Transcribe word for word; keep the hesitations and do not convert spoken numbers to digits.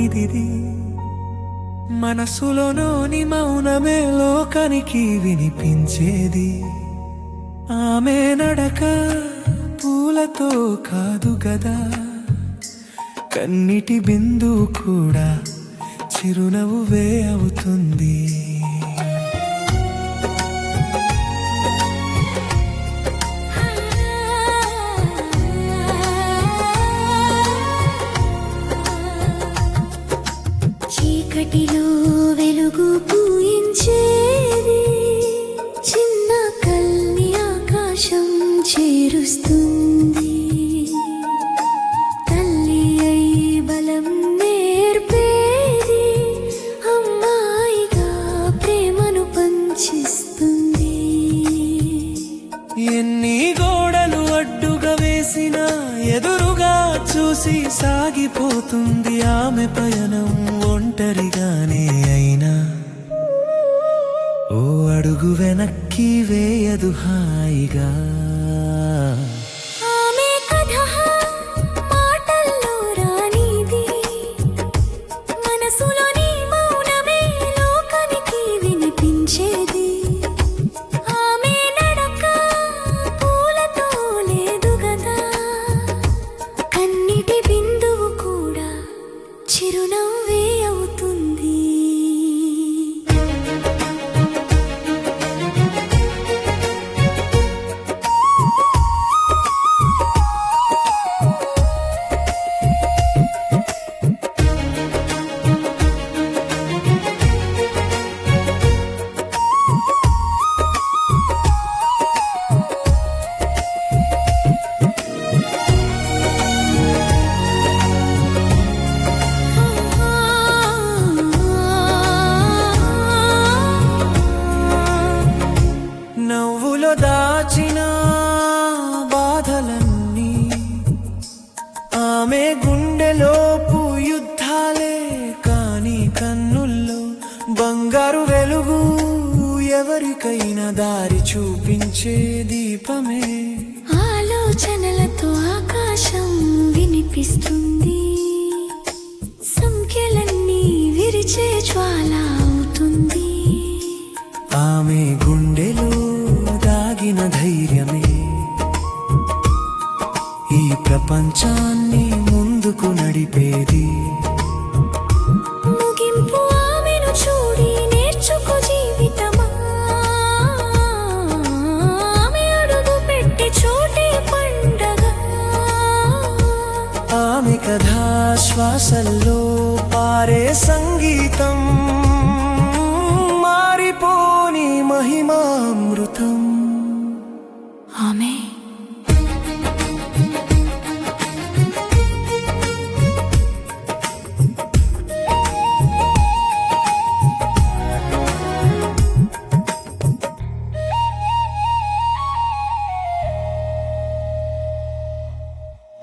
నిదిది మనసులోని మౌనమే లోకానికి వినిపించేది ఆమె నడక పూలతో కాదు గదా కన్నిటి బిందువు కూడా చిరునవ్వే అవుతుంది చీకటిలో వెలుగు పూయించేది చిన్న కల్ని ఆకాశం చేరుస్తుంది తల్లి అయి బలం నేర్పేది అమ్మాయిగా ప్రేమను పంచిస్తుంది ఎన్ని గోడలు అడ్డుగా వేసినా ఎదురుగా చూసి సాగిపోతుంది ఆమె పయనం ఒంటరిగానే అయినా ఓ అడుగు వెనక్కి వేయదు హాయిగా ఆమె కథ మాటల్లో రానిది మనసులోని మౌనమే లోకానికి వినిపించేది ఆమె నడక పూలతో లేదు గదా కన్నిటి బిందువు కూడా చిరునవ్వే అవుతుంది నవ్వులో దాచిన బాధలన్నీ ఆమె గుండెలోపు యుద్ధాలే కాని కన్నుల్లో బంగారు వెలుగు ఎవరికైనా దారి చూపించే దీపమే ఆలోచనలతో ఆకాశం వినిపిస్తుంది సంఖ్యలన్నీ విరిచే జ్వాల అవుతుంది ఆమె గుండెలో దాగిన ధైర్యమే ఈ ప్రపంచాన్ని ముందుకు నడిపేది ముగింపు ఆమెను చూడి నేర్చుకో జీవితమా ఆమె అడుగు పెట్టి చోటే పండగ ఆమె కథా శ్వాసల్లో పారే సంగీతం మారిపోని మహిమామృతం ఆమె